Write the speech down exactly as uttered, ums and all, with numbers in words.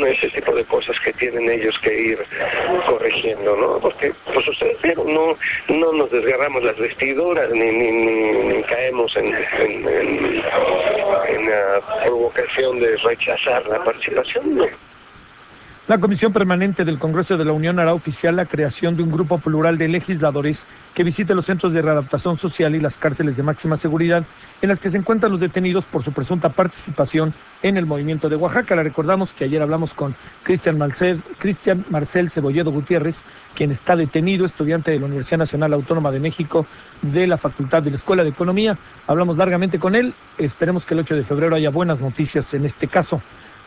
son ese tipo de cosas que tienen ellos que ir corrigiendo, ¿no? Porque, pues ustedes vieron, no, no nos desgarramos las vestiduras ni, ni, ni, ni caemos en, en, en, en la provocación de rechazar la participación, no. La Comisión Permanente del Congreso de la Unión hará oficial la creación de un grupo plural de legisladores que visite los centros de readaptación social y las cárceles de máxima seguridad en las que se encuentran los detenidos por su presunta participación en el movimiento de Oaxaca. Le recordamos que ayer hablamos con Cristian Marcel, Cristian Marcel Cebolledo Gutiérrez, quien está detenido, estudiante de la Universidad Nacional Autónoma de México, de la Facultad de la Escuela de Economía. Hablamos largamente con él, esperemos que el ocho de febrero haya buenas noticias en este caso.